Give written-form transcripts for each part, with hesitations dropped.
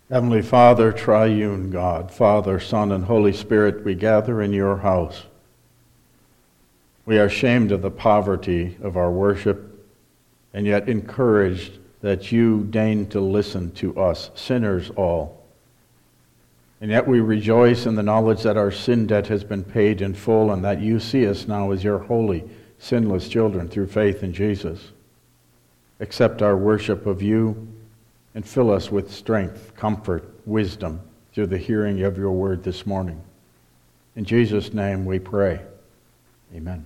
Heavenly Father, triune God, Father, Son, and Holy Spirit, we gather in your house. We are ashamed of the poverty of our worship, and yet encouraged that you deign to listen to us, sinners all. And yet we rejoice in the knowledge that our sin debt has been paid in full, and that you see us now as your holy, sinless children through faith in Jesus. Accept our worship of you, and fill us with strength, comfort, wisdom through the hearing of your word this morning. In Jesus' name we pray. Amen.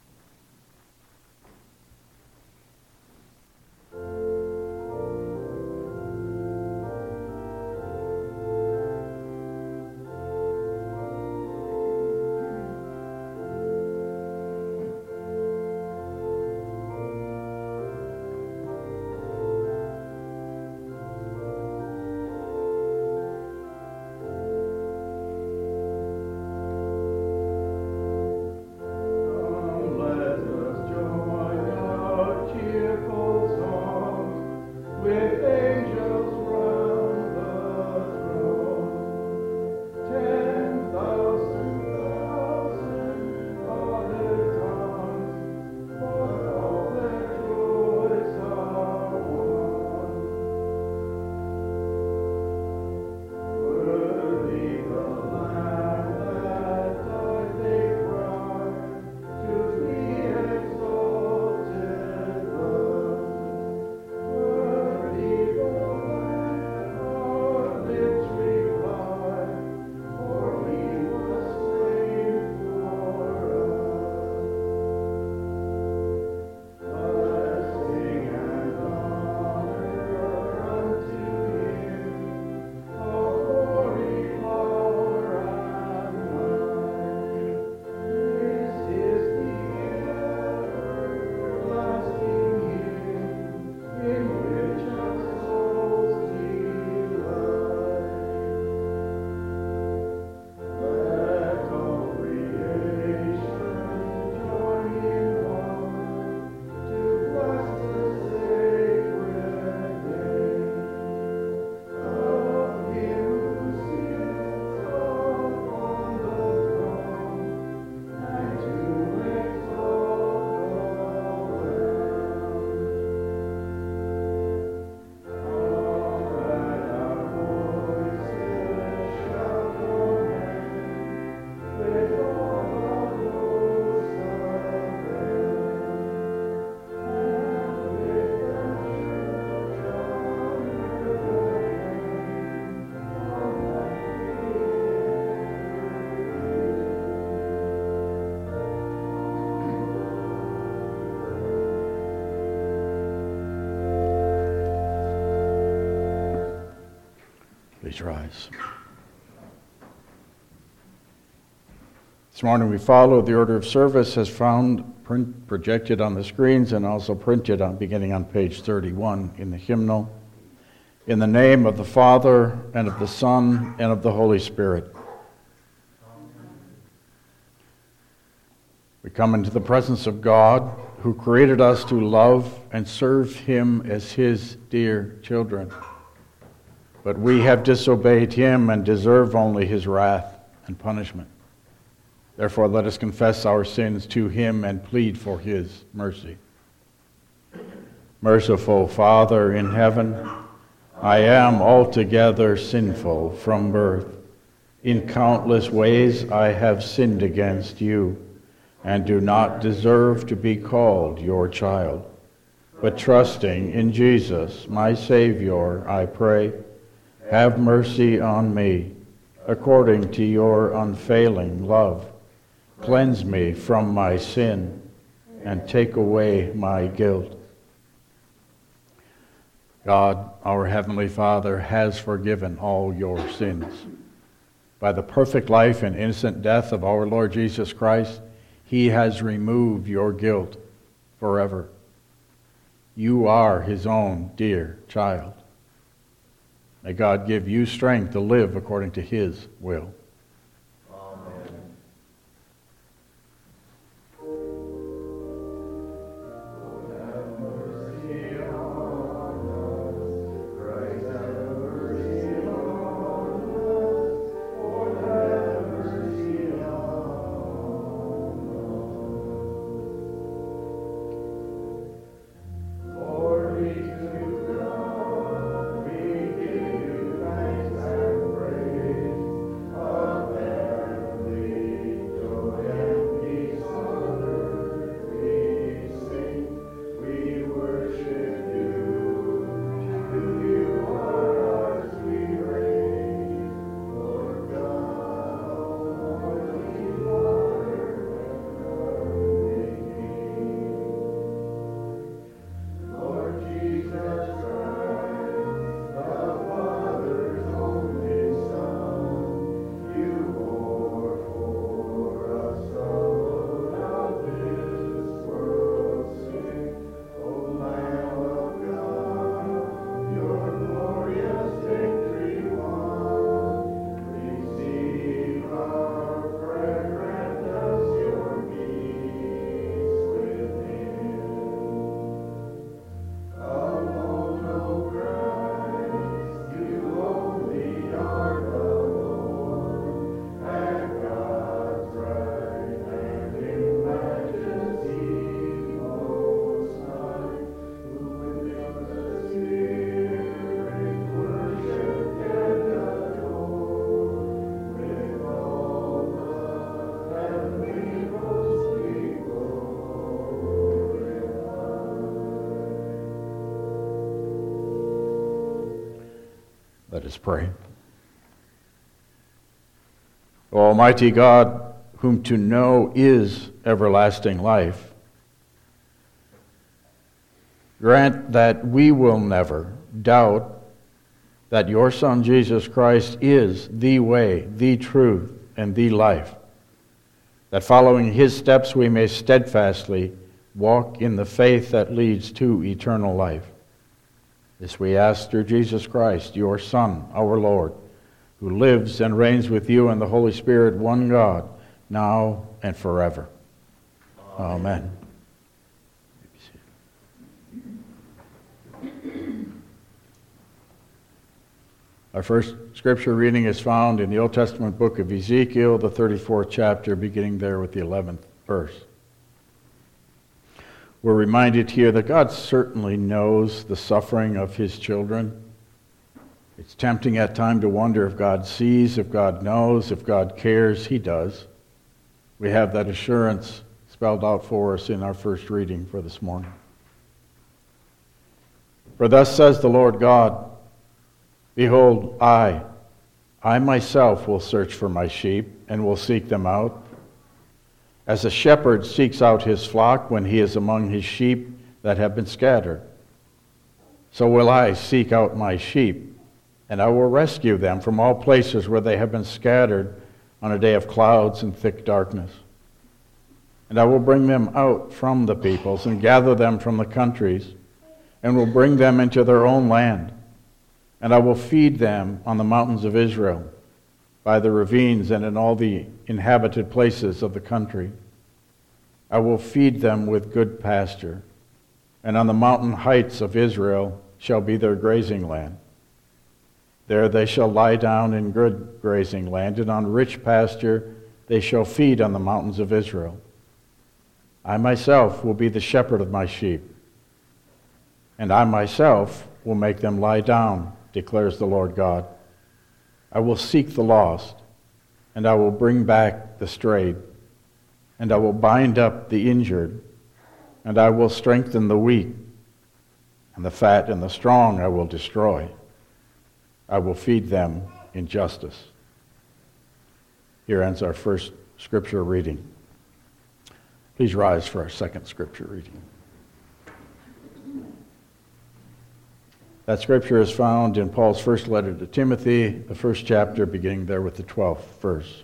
Please rise. This morning we follow the order of service as found projected on the screens and also printed beginning on page 31 in the hymnal. In the name of the Father, and of the Son, and of the Holy Spirit. We come into the presence of God, who created us to love and serve him as his dear children. But we have disobeyed him and deserve only his wrath and punishment. Therefore, let us confess our sins to him and plead for his mercy. Merciful Father in heaven, I am altogether sinful from birth. In countless ways I have sinned against you, and do not deserve to be called your child. But trusting in Jesus, my Savior, I pray, have mercy on me, according to your unfailing love. Cleanse me from my sin, and take away my guilt. God, our Heavenly Father, has forgiven all your sins. By the perfect life and innocent death of our Lord Jesus Christ, he has removed your guilt forever. You are his own dear child. May God give you strength to live according to his will. Amen. Lord, have mercy on us. Christ, have mercy on us pray. O Almighty God, whom to know is everlasting life, grant that we will never doubt that your Son Jesus Christ is the way, the truth, and the life, that following his steps we may steadfastly walk in the faith that leads to eternal life. This we ask through Jesus Christ, your Son, our Lord, who lives and reigns with you and the Holy Spirit, one God, now and forever. Amen. Our first scripture reading is found in the Old Testament book of Ezekiel, the 34th chapter, beginning there with the 11th verse. We're reminded here that God certainly knows the suffering of his children. It's tempting at times to wonder if God sees, if God knows, if God cares. He does. We have that assurance spelled out for us in our first reading for this morning. For thus says the Lord God, behold, I myself will search for my sheep and will seek them out. As a shepherd seeks out his flock when he is among his sheep that have been scattered, so will I seek out my sheep, and I will rescue them from all places where they have been scattered on a day of clouds and thick darkness. And I will bring them out from the peoples and gather them from the countries, and will bring them into their own land. And I will feed them on the mountains of Israel, by the ravines and in all the inhabited places of the country. I will feed them with good pasture, and on the mountain heights of Israel shall be their grazing land. There they shall lie down in good grazing land, and on rich pasture they shall feed on the mountains of Israel. I myself will be the shepherd of my sheep, and I myself will make them lie down, declares the Lord God. I will seek the lost, and I will bring back the strayed, and I will bind up the injured, and I will strengthen the weak, and the fat and the strong I will destroy. I will feed them in justice. Here ends our first scripture reading. Please rise for our second scripture reading. That scripture is found in Paul's first letter to Timothy, the first chapter, beginning there with the 12th verse.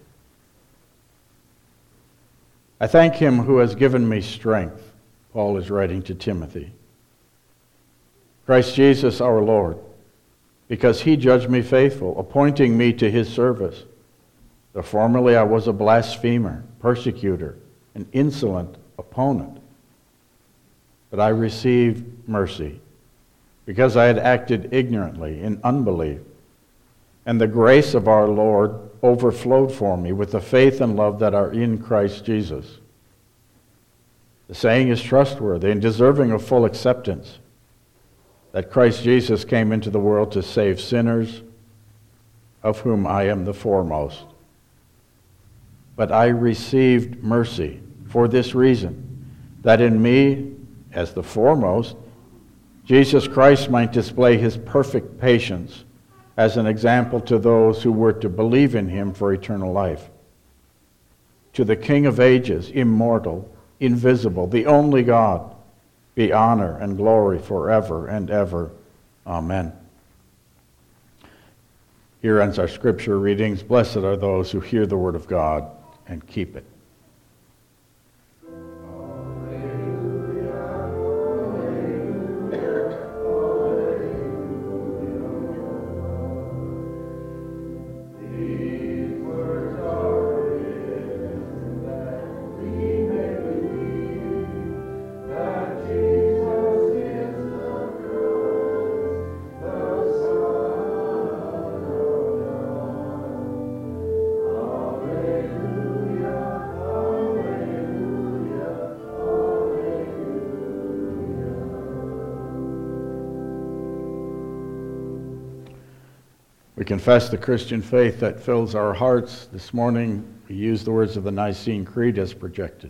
I thank him who has given me strength, Paul is writing to Timothy, Christ Jesus our Lord, because he judged me faithful, appointing me to his service. Though formerly I was a blasphemer, persecutor, an insolent opponent, but I received mercy, because I had acted ignorantly in unbelief, and the grace of our Lord overflowed for me with the faith and love that are in Christ Jesus. The saying is trustworthy and deserving of full acceptance, that Christ Jesus came into the world to save sinners, of whom I am the foremost. But I received mercy for this reason, that in me, as the foremost, Jesus Christ might display his perfect patience as an example to those who were to believe in him for eternal life. To the King of ages, immortal, invisible, the only God, be honor and glory forever and ever. Amen. Here ends our scripture readings. Blessed are those who hear the word of God and keep it. We confess the Christian faith that fills our hearts. This morning, we use the words of the Nicene Creed as projected.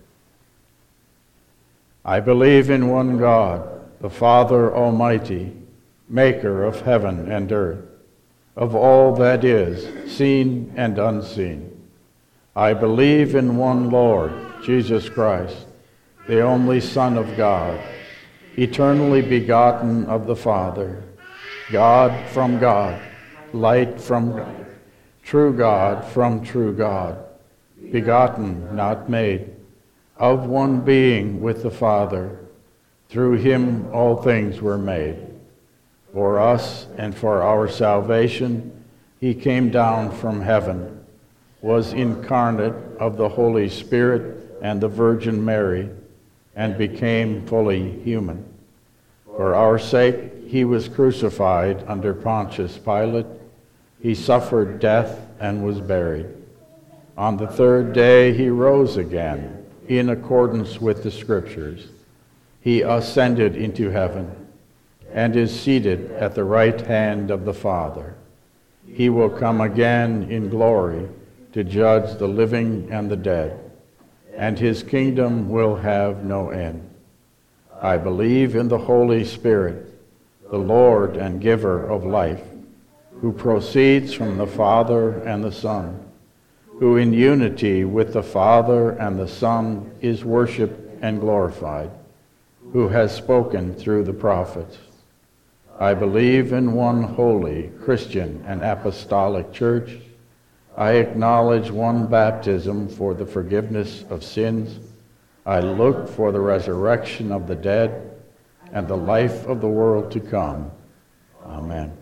I believe in one God, the Father Almighty, maker of heaven and earth, of all that is, seen and unseen. I believe in one Lord, Jesus Christ, the only Son of God, eternally begotten of the Father, God from God, light from God, true God from true God, begotten, not made, of one being with the Father. Through him all things were made. For us and for our salvation, he came down from heaven, was incarnate of the Holy Spirit and the Virgin Mary, and became fully human. For our sake, he was crucified under Pontius Pilate. He suffered death and was buried. On the third day, he rose again, in accordance with the Scriptures. He ascended into heaven and is seated at the right hand of the Father. He will come again in glory to judge the living and the dead, and his kingdom will have no end. I believe in the Holy Spirit, the Lord and giver of life, who proceeds from the Father and the Son, who in unity with the Father and the Son is worshiped and glorified, who has spoken through the prophets. I believe in one holy, Christian, and apostolic church. I acknowledge one baptism for the forgiveness of sins. I look for the resurrection of the dead and the life of the world to come. Amen.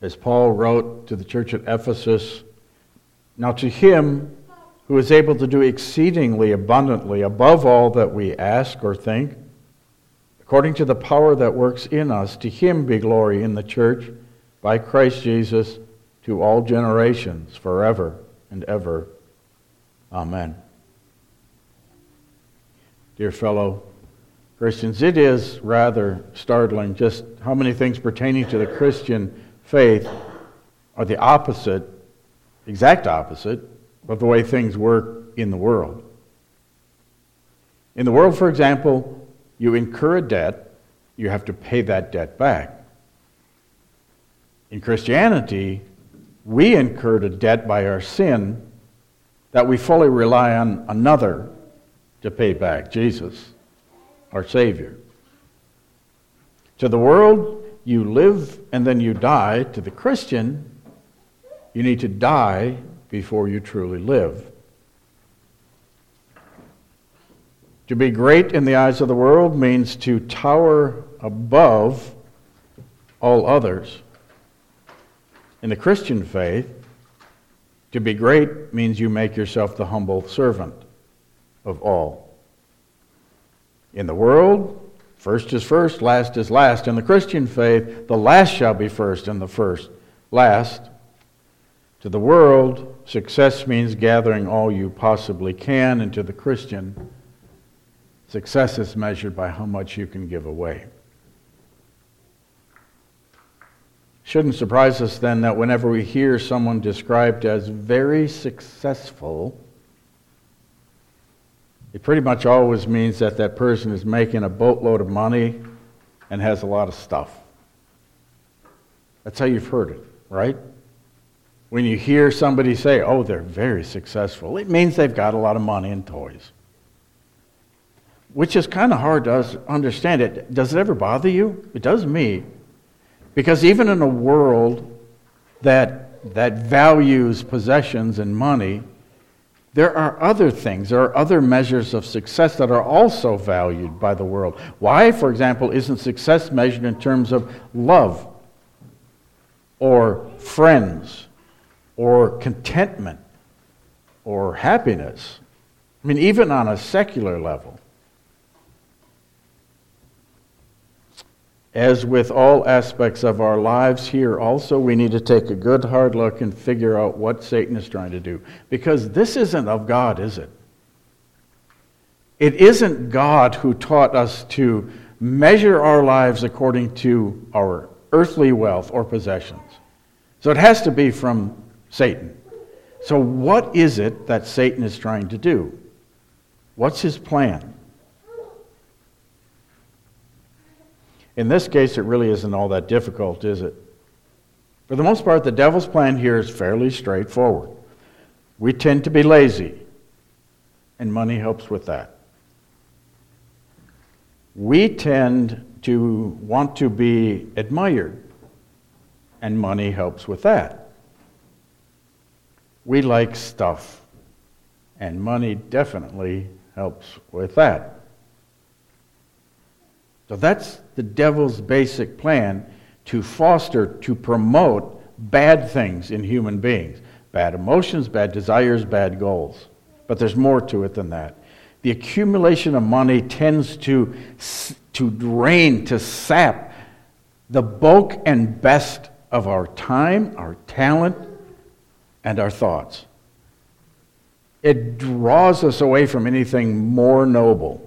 As Paul wrote to the church at Ephesus, "Now to him who is able to do exceedingly abundantly above all that we ask or think, according to the power that works in us, to him be glory in the church by Christ Jesus to all generations, forever and ever. Amen." Dear fellow Christians, it is rather startling just how many things pertaining to the Christian faith are the opposite, exact opposite, of the way things work in the world. In the world, for example, you incur a debt, you have to pay that debt back. In Christianity, we incurred a debt by our sin that we fully rely on another to pay back, Jesus, our Savior. To the world, you live and then you die. To the Christian, you need to die before you truly live. To be great in the eyes of the world means to tower above all others. In the Christian faith, to be great means you make yourself the humble servant of all. In the world, first is first, last is last. In the Christian faith, the last shall be first and the first last. To the world, success means gathering all you possibly can, and to the Christian, success is measured by how much you can give away. Shouldn't surprise us then that whenever we hear someone described as very successful, it pretty much always means that that person is making a boatload of money and has a lot of stuff. That's how you've heard it, right? When you hear somebody say, "Oh, they're very successful," it means they've got a lot of money and toys. Which is kind of hard to understand. Does it ever bother you? It does me. Because even in a world that values possessions and money, there are other things, there are other measures of success that are also valued by the world. Why, for example, isn't success measured in terms of love or friends or contentment or happiness? I mean, even on a secular level. As with all aspects of our lives here also, we need to take a good hard look and figure out what Satan is trying to do. Because this isn't of God, is it? It isn't God who taught us to measure our lives according to our earthly wealth or possessions. So it has to be from Satan. So what is it that Satan is trying to do? What's his plan? In this case, it really isn't all that difficult, is it? For the most part, the devil's plan here is fairly straightforward. We tend to be lazy, and money helps with that. We tend to want to be admired, and money helps with that. We like stuff, and money definitely helps with that. So that's the devil's basic plan, to foster, to promote bad things in human beings. Bad emotions, bad desires, bad goals. But there's more to it than that. The accumulation of money tends to drain, to sap the bulk and best of our time, our talent, and our thoughts. It draws us away from anything more noble.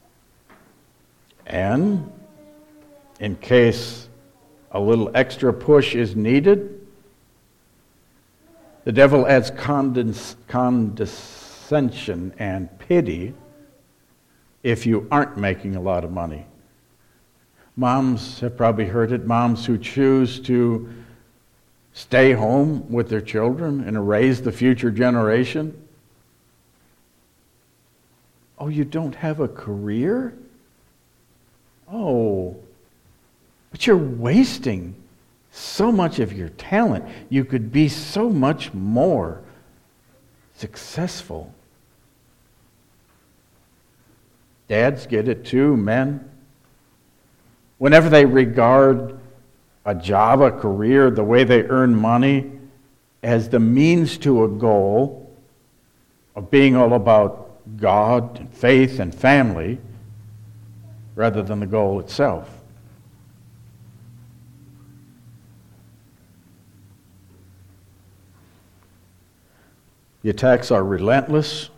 And in case a little extra push is needed, the devil adds condescension and pity if you aren't making a lot of money. Moms have probably heard it, moms who choose to stay home with their children and raise the future generation. Oh, you don't have a career? Oh, but you're wasting so much of your talent. You could be so much more successful. Dads get it too, men. Whenever they regard a job, a career, the way they earn money, as the means to a goal of being all about God, and faith, and family, rather than the goal itself. The attacks are relentless,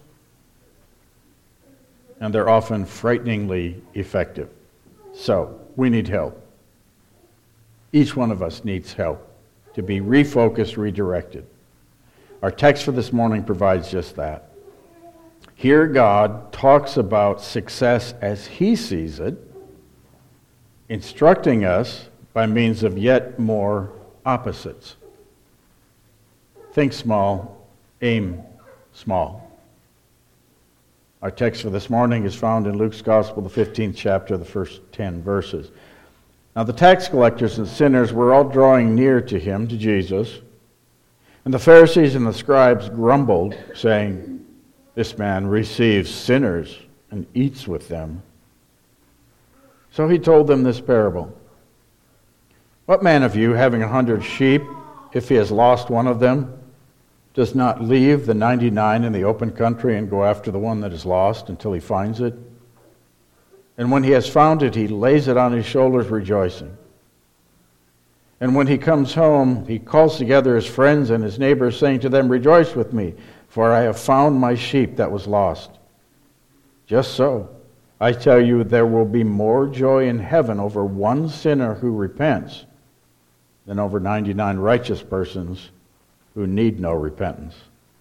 and they're often frighteningly effective. So, we need help. Each one of us needs help to be refocused, redirected. Our text for this morning provides just that. Here God talks about success as He sees it, instructing us by means of yet more opposites. Think small, aim small. Our text for this morning is found in Luke's Gospel, the 15th chapter, the first 10 verses. Now the tax collectors and sinners were all drawing near to him, to Jesus, and the Pharisees and the scribes grumbled, saying, "This man receives sinners and eats with them." So he told them this parable. "What man of you, having 100 sheep, if he has lost one of them, does not leave the 99 in the open country and go after the one that is lost until he finds it? And when he has found it, he lays it on his shoulders, rejoicing. And when he comes home, he calls together his friends and his neighbors, saying to them, 'Rejoice with me, for I have found my sheep that was lost.' Just so, I tell you, there will be more joy in heaven over one sinner who repents than over 99 righteous persons who need no repentance.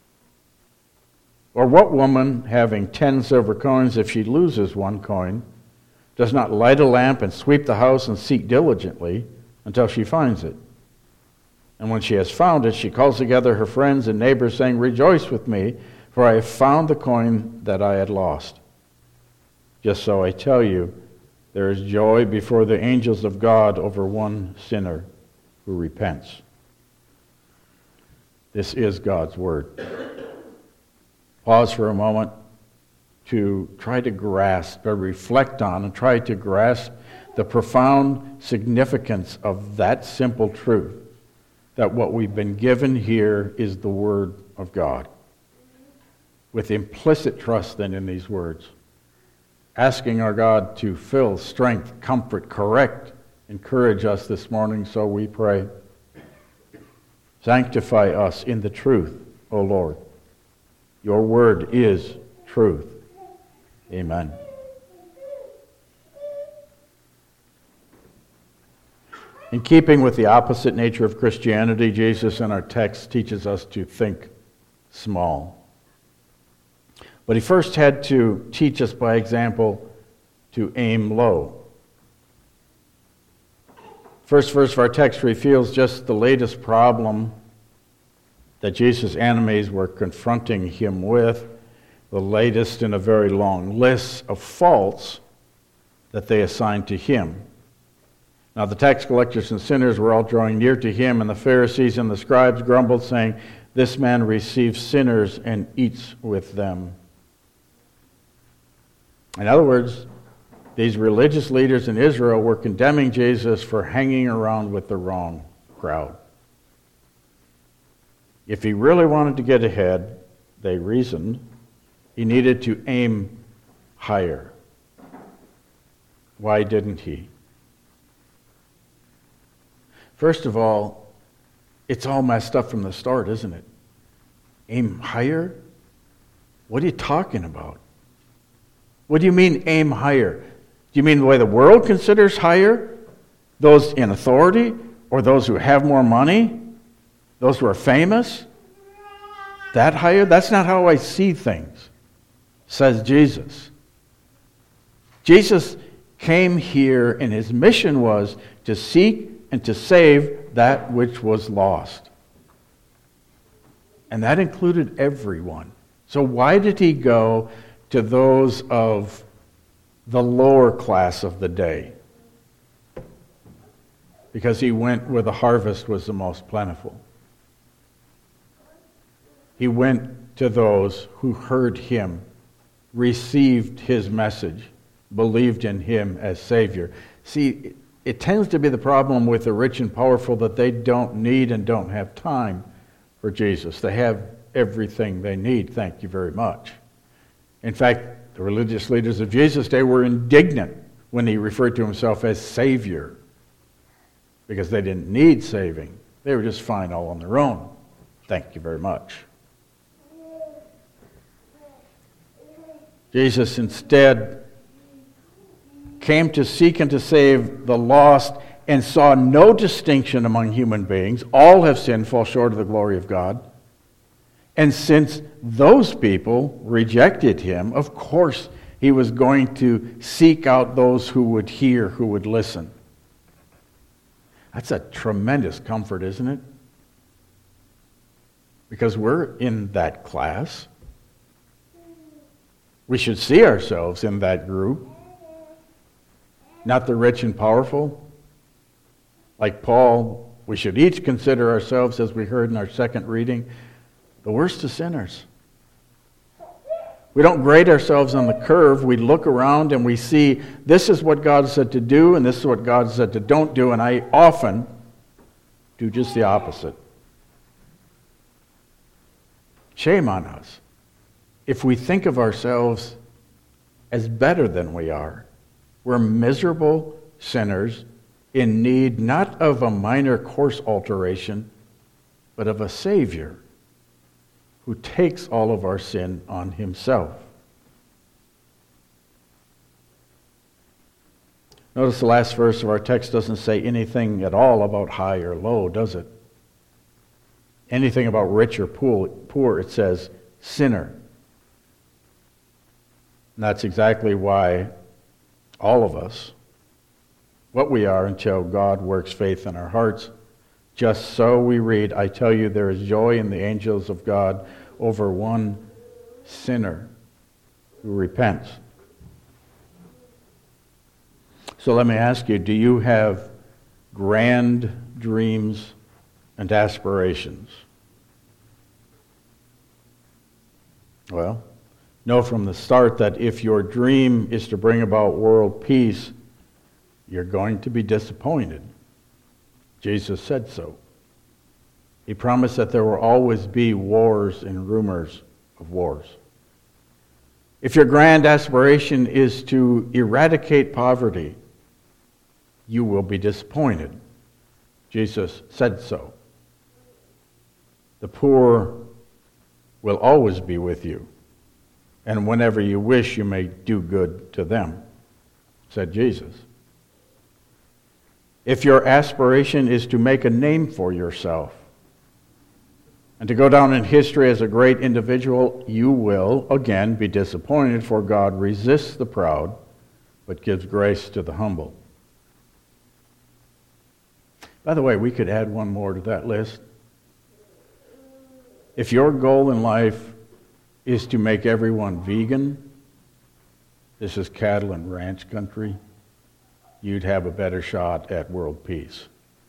Or what woman, having 10 silver coins, if she loses one coin, does not light a lamp and sweep the house and seek diligently until she finds it? And when she has found it, she calls together her friends and neighbors, saying, 'Rejoice with me, for I have found the coin that I had lost.' Just so, I tell you, there is joy before the angels of God over one sinner who repents." This is God's word. Pause for a moment to try to grasp or reflect on and try to grasp the profound significance of that simple truth, that what we've been given here is the Word of God, with implicit trust then in these words, asking our God to fill, strength, comfort, correct, encourage us this morning, so we pray. Sanctify us in the truth, O Lord. Your word is truth. Amen. In keeping with the opposite nature of Christianity, Jesus in our text teaches us to think small. But he first had to teach us by example to aim low. First verse of our text reveals just the latest problem that Jesus' enemies were confronting him with, the latest in a very long list of faults that they assigned to him. Now the tax collectors and sinners were all drawing near to him, and the Pharisees and the scribes grumbled, saying, "This man receives sinners and eats with them." In other words, these religious leaders in Israel were condemning Jesus for hanging around with the wrong crowd. If he really wanted to get ahead, they reasoned, he needed to aim higher. Why didn't he? First of all, it's all messed up from the start, isn't it? Aim higher? What are you talking about? What do you mean aim higher? Do you mean the way the world considers higher? Those in authority? Or those who have more money? Those who are famous? That higher? That's not how I see things, says Jesus. Jesus came here and his mission was to seek and to save that which was lost. And that included everyone. So why did he go to those of the lower class of the day? Because he went where the harvest was the most plentiful. He went to those who heard him, received his message, believed in him as Savior. See, it tends to be the problem with the rich and powerful that they don't need and don't have time for Jesus. They have everything they need, thank you very much. In fact, the religious leaders of Jesus' day were indignant when he referred to himself as Savior, because they didn't need saving. They were just fine all on their own. Thank you very much. Jesus instead came to seek and to save the lost and saw no distinction among human beings. All have sinned, fall short of the glory of God. And since those people rejected him, of course he was going to seek out those who would hear, who would listen. That's a tremendous comfort, isn't it? Because we're in that class. We should see ourselves in that group. Not the rich and powerful. Like Paul, we should each consider ourselves, as we heard in our second reading, the worst of sinners. We don't grade ourselves on the curve. We look around and we see this is what God said to do and this is what God said to don't do, and I often do just the opposite. Shame on us if we think of ourselves as better than we are. We're miserable sinners in need not of a minor course alteration, but of a Savior who takes all of our sin on himself. Notice the last verse of our text doesn't say anything at all about high or low, does it? Anything about rich or poor, it says sinner. And that's exactly why all of us, what we are until God works faith in our hearts. Just so we read, I tell you, there is joy in the angels of God over one sinner who repents. So let me ask you, do you have grand dreams and aspirations? Well, know from the start that if your dream is to bring about world peace, you're going to be disappointed. Jesus said so. He promised that there will always be wars and rumors of wars. If your grand aspiration is to eradicate poverty, you will be disappointed. Jesus said so. The poor will always be with you, and whenever you wish, you may do good to them, said Jesus. If your aspiration is to make a name for yourself and to go down in history as a great individual, you will, again, be disappointed, for God resists the proud, but gives grace to the humble. By the way, we could add one more to that list. If your goal in life is to make everyone vegan, this is cattle and ranch country, you'd have a better shot at world peace.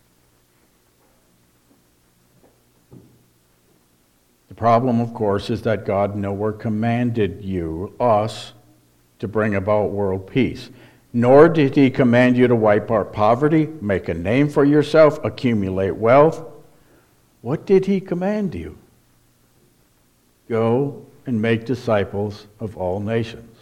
The problem, of course, is that God nowhere commanded us, to bring about world peace. Nor did he command you to wipe out poverty, make a name for yourself, accumulate wealth. What did he command you? Go and make disciples of all nations.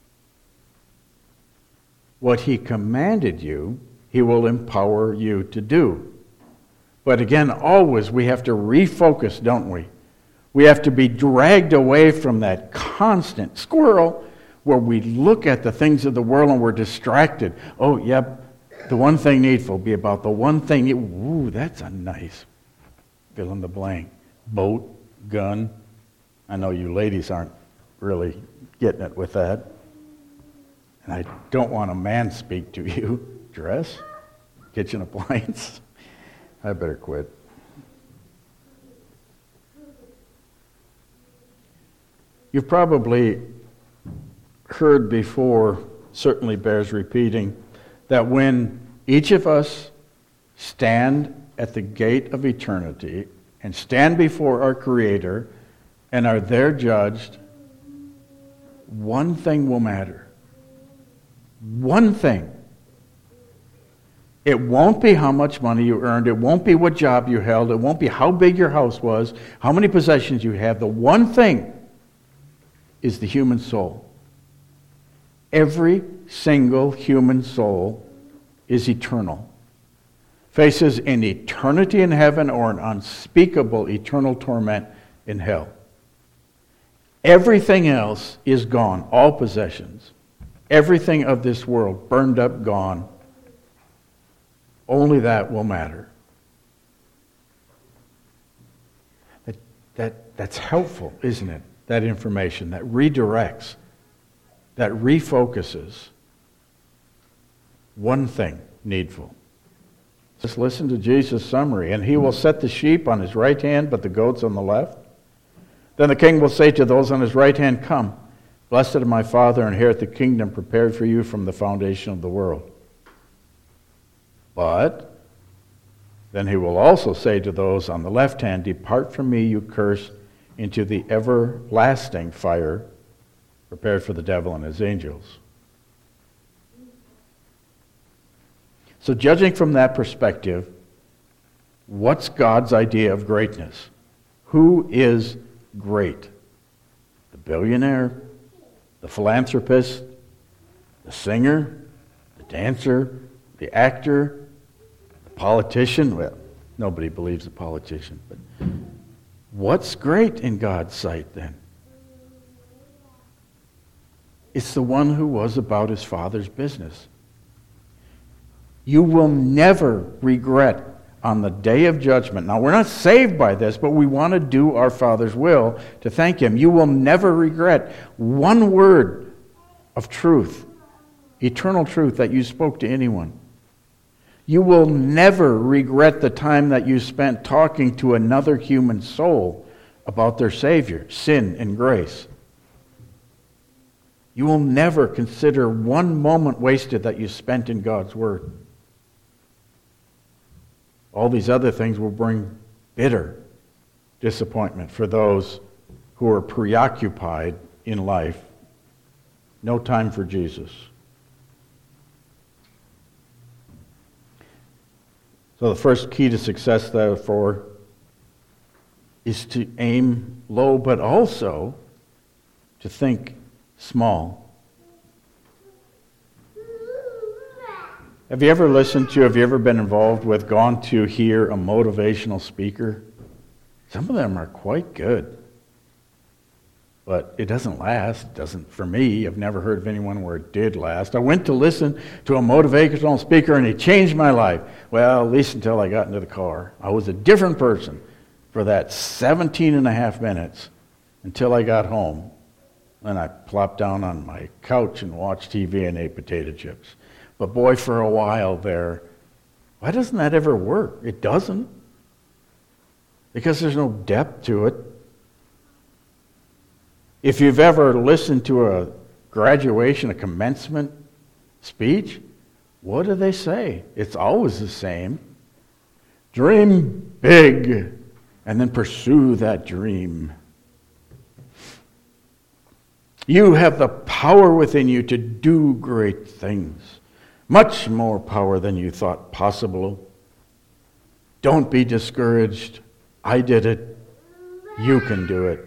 What he commanded you, he will empower you to do. But again, always we have to refocus, don't we? We have to be dragged away from that constant squirrel where we look at the things of the world and we're distracted. Oh, yep, the one thing needful be about the one thing. Ooh, that's a nice fill in the blank. Boat, gun. I know you ladies aren't really getting it with that. And I don't want a man speak to you. Dress, kitchen appliance. I better quit. You've probably heard before, certainly bears repeating, that when each of us stand at the gate of eternity and stand before our Creator and are there judged, one thing will matter. One thing. It won't be how much money you earned. It won't be what job you held. It won't be how big your house was, how many possessions you have. The one thing is the human soul. Every single human soul is eternal. Faces an eternity in heaven or an unspeakable eternal torment in hell. Everything else is gone. All possessions. Everything of this world, burned up, gone. Only that will matter. That's helpful, isn't it? That information that redirects, that refocuses. One thing needful. Just listen to Jesus' summary. And he will set the sheep on his right hand, but the goats on the left. Then the king will say to those on his right hand, Come, blessed of my Father, and inherit the kingdom prepared for you from the foundation of the world. But then he will also say to those on the left hand, Depart from me, you cursed, into the everlasting fire prepared for the devil and his angels. So judging from that perspective, what's God's idea of greatness? Who is great? The billionaire? The philanthropist? The singer? The dancer? The actor? The politician? Well, nobody believes a politician, but what's great in God's sight then? It's the one who was about his Father's business. You will never regret on the day of judgment. Now, we're not saved by this, but we want to do our Father's will to thank him. You will never regret one word of truth, eternal truth that you spoke to anyone. You will never regret the time that you spent talking to another human soul about their Savior, sin and grace. You will never consider one moment wasted that you spent in God's Word. All these other things will bring bitter disappointment for those who are preoccupied in life. No time for Jesus. So the first key to success, therefore, is to aim low, but also to think small. Have you ever been involved with, gone to hear a motivational speaker? Some of them are quite good. But it doesn't last. It doesn't for me. I've never heard of anyone where it did last. I went to listen to a motivational speaker and he changed my life. Well, at least until I got into the car. I was a different person for that 17 and a half minutes until I got home. Then I plopped down on my couch and watched TV and ate potato chips. But boy, for a while there, why doesn't that ever work? It doesn't. Because there's no depth to it. If you've ever listened to a graduation, a commencement speech, what do they say? It's always the same. Dream big, and then pursue that dream. You have the power within you to do great things. Much more power than you thought possible. Don't be discouraged. I did it. You can do it.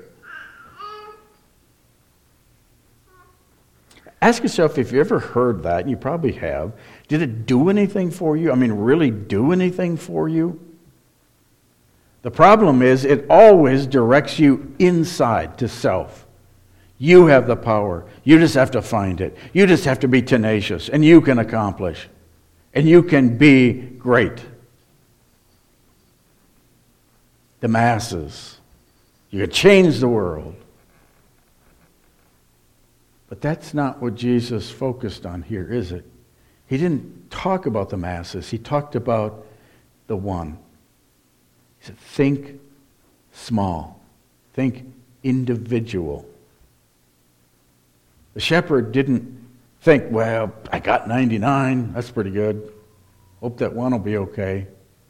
Ask yourself if you ever heard that, and you probably have. Did it do anything for you? I mean, really do anything for you? The problem is it always directs you inside to self. You have the power. You just have to find it. You just have to be tenacious, and you can accomplish. And you can be great. The masses. You can change the world. But that's not what Jesus focused on here, is it? He didn't talk about the masses. He talked about the one. He said, think small. Think individual. The shepherd didn't think, well, I got 99. That's pretty good. Hope that one will be okay.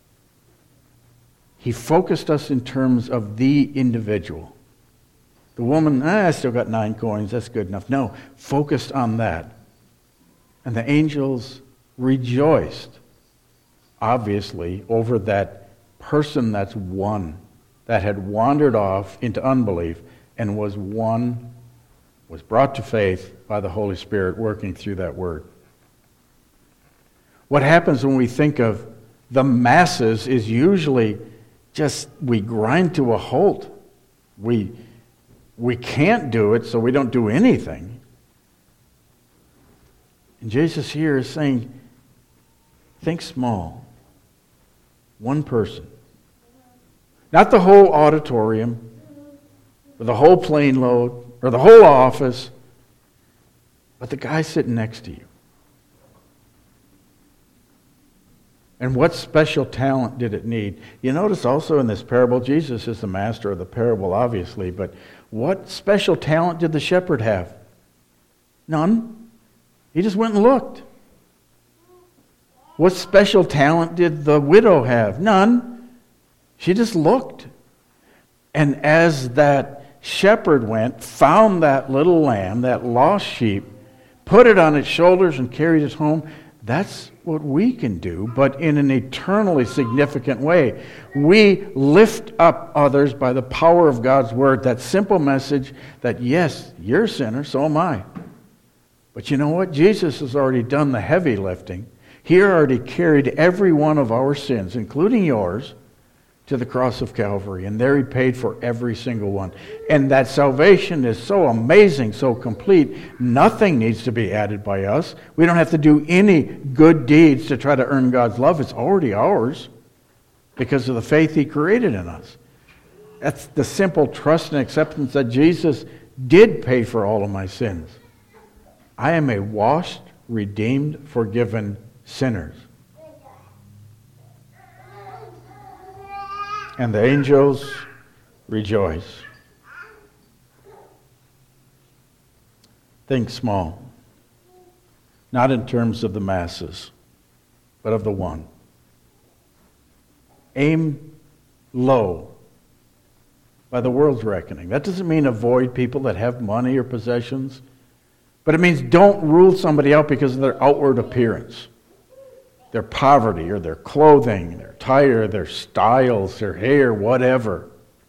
He focused us in terms of the individual. The woman, I still got 9 coins. That's good enough. No, focused on that. And the angels rejoiced obviously, over that person that's one, that had wandered off into unbelief and was brought to faith by the Holy Spirit working through that word. What happens when we think of the masses is usually just we grind to a halt. We can't do it, so we don't do anything. And Jesus here is saying, think small. One person. Not the whole auditorium, or the whole plane load, or the whole office, but the guy sitting next to you. And what special talent did it need? You notice also in this parable, Jesus is the master of the parable, obviously, but what special talent did the shepherd have? None. He just went and looked. What special talent did the widow have? None. She just looked. And as that shepherd went, found that little lamb, that lost sheep, put it on its shoulders and carried it home, that's what we can do, but in an eternally significant way. We lift up others by the power of God's word, that simple message that, yes, you're a sinner, so am I. But you know what? Jesus has already done the heavy lifting. He already carried every one of our sins, including yours, to the cross of Calvary. And there He paid for every single one. And that salvation is so amazing, so complete, nothing needs to be added by us. We don't have to do any good deeds to try to earn God's love. It's already ours because of the faith He created in us. That's the simple trust and acceptance that Jesus did pay for all of my sins. I am a washed, redeemed, forgiven sinner. And the angels rejoice. Think small. Not in terms of the masses, but of the one. Aim low by the world's reckoning. That doesn't mean avoid people that have money or possessions, but it means don't rule somebody out because of their outward appearance. Their poverty or their clothing, their attire, their styles, their hair, whatever.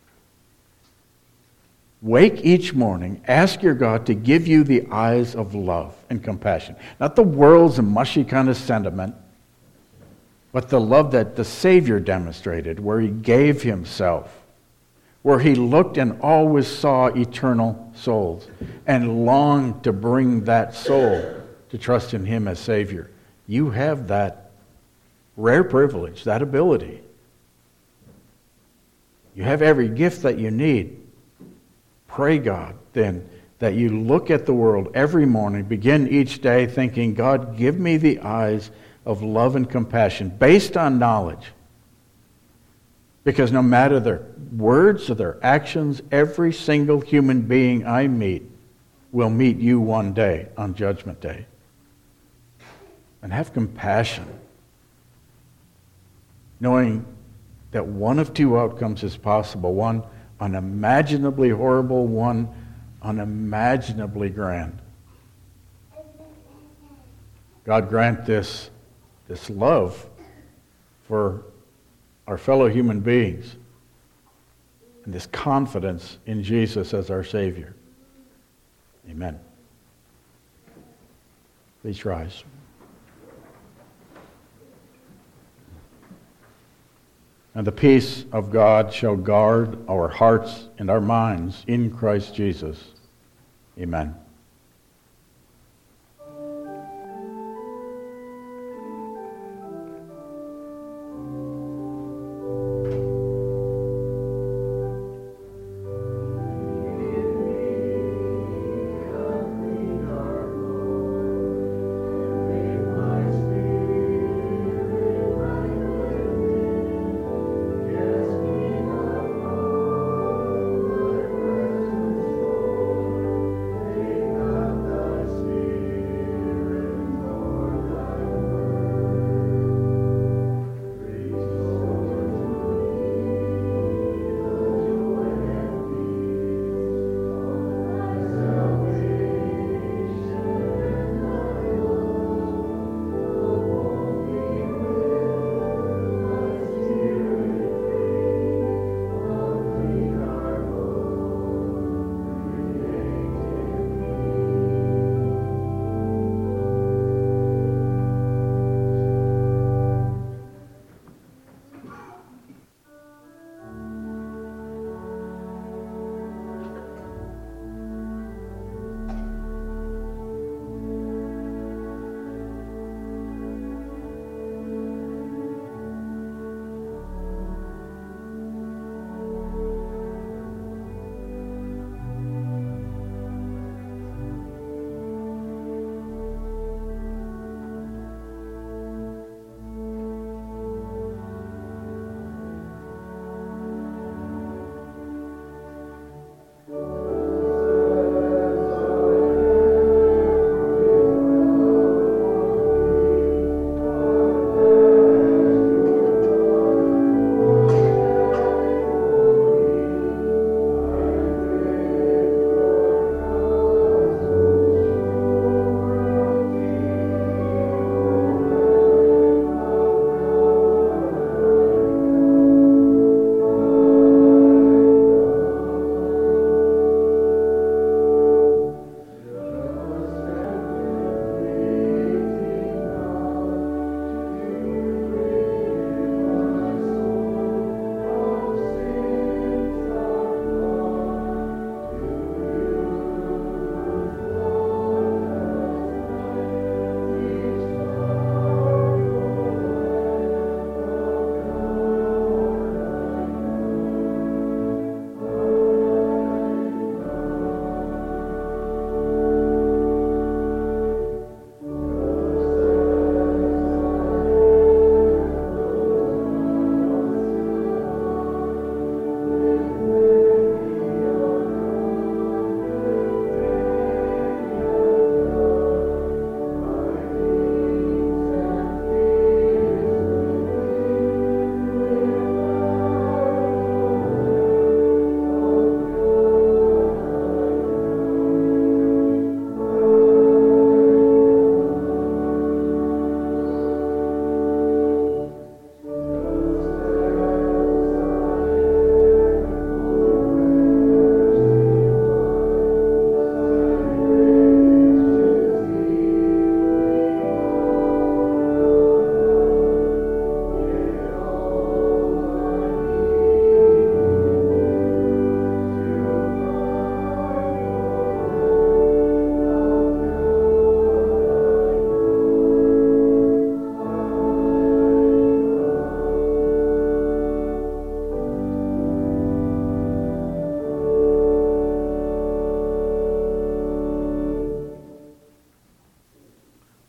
Wake each morning, ask your God to give you the eyes of love and compassion. Not the world's mushy kind of sentiment, but the love that the Savior demonstrated, where He gave Himself, where He looked and always saw eternal souls and longed to bring that soul to trust in Him as Savior. You have that rare privilege, that ability. You have every gift that you need. Pray God, then, that you look at the world every morning, begin each day thinking, God, give me the eyes of love and compassion based on knowledge. Because no matter their words or their actions, every single human being I meet will meet you one day on Judgment Day. And have compassion, knowing that one of two outcomes is possible. One unimaginably horrible, one unimaginably grand. God grant this love for our fellow human beings and this confidence in Jesus as our Savior. Amen. Please rise. And the peace of God shall guard our hearts and our minds in Christ Jesus. Amen.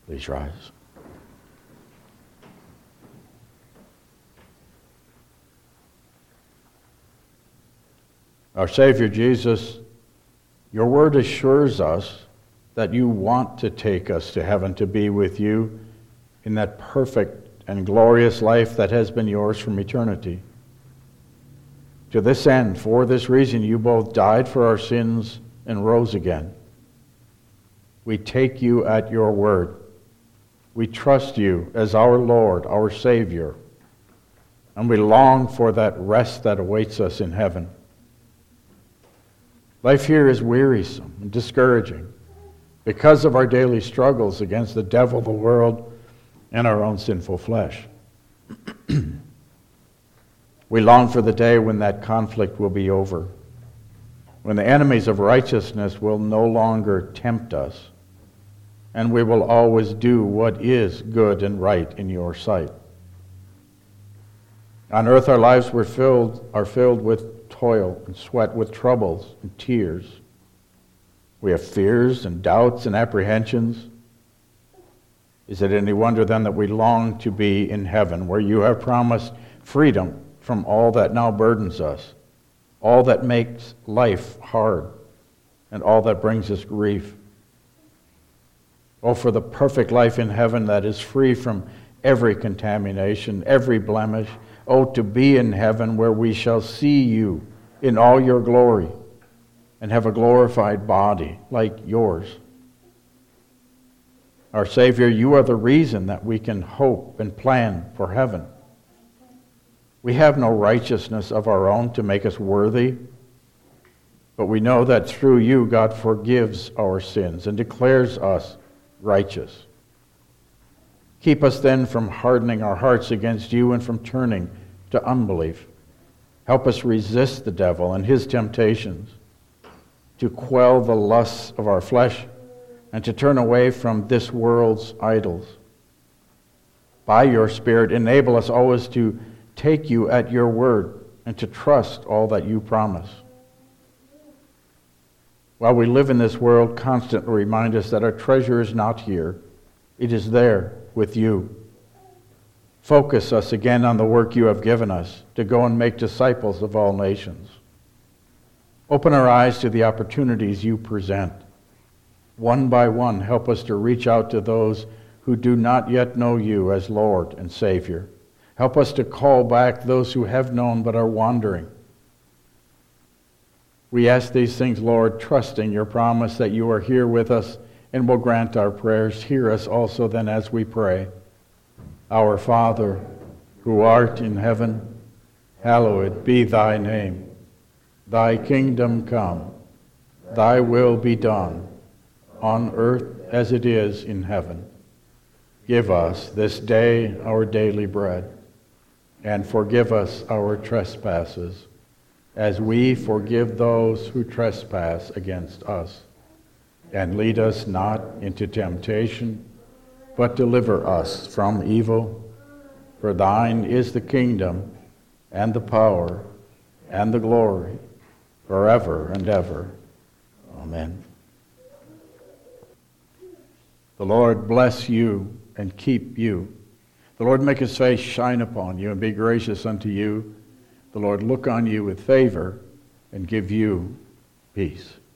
Please rise. Our Savior Jesus, your word assures us that you want to take us to heaven to be with you in that perfect and glorious life that has been yours from eternity. To this end, for this reason, you both died for our sins and rose again. We take you at your word. We trust you as our Lord, our Savior, and we long for that rest that awaits us in heaven. Life here is wearisome and discouraging because of our daily struggles against the devil, the world, and our own sinful flesh. We long for the day when that conflict will be over, when the enemies of righteousness will no longer tempt us, and we will always do what is good and right in your sight. On earth, our lives are filled with toil and sweat, with troubles and tears. We have fears and doubts and apprehensions. Is it any wonder then that we long to be in heaven, where you have promised freedom from all that now burdens us, all that makes life hard, and all that brings us grief? Oh, for the perfect life in heaven that is free from every contamination, every blemish. Oh, to be in heaven where we shall see you in all your glory and have a glorified body like yours. Our Savior, you are the reason that we can hope and plan for heaven. We have no righteousness of our own to make us worthy, but we know that through you, God forgives our sins and declares us righteous. Keep us then from hardening our hearts against you and from turning to unbelief. Help us resist the devil and his temptations, to quell the lusts of our flesh and to turn away from this world's idols. By your Spirit, enable us always to take you at your word and to trust all that you promise. While we live in this world, constantly remind us that our treasure is not here. It is there with you. Focus us again on the work you have given us to go and make disciples of all nations. Open our eyes to the opportunities you present. One by one, help us to reach out to those who do not yet know you as Lord and Savior. Help us to call back those who have known but are wandering. We ask these things, Lord, trusting your promise that you are here with us and will grant our prayers. Hear us also then as we pray. Our Father, who art in heaven, hallowed be thy name. Thy kingdom come, thy will be done, on earth as it is in heaven. Give us this day our daily bread, and forgive us our trespasses, as we forgive those who trespass against us. And lead us not into temptation, but deliver us from evil. For thine is the kingdom, and the power, and the glory, forever and ever. Amen. The Lord bless you and keep you. The Lord make his face shine upon you and be gracious unto you. The Lord look on you with favor and give you peace.